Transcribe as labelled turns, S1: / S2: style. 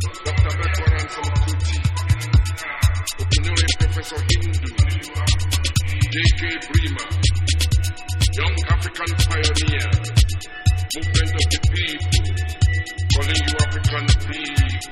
S1: Dr. Bedwaran Samakuti, Okunure Professor Hindu, J.K. Brima, young African pioneer, movement of the people, calling you African people.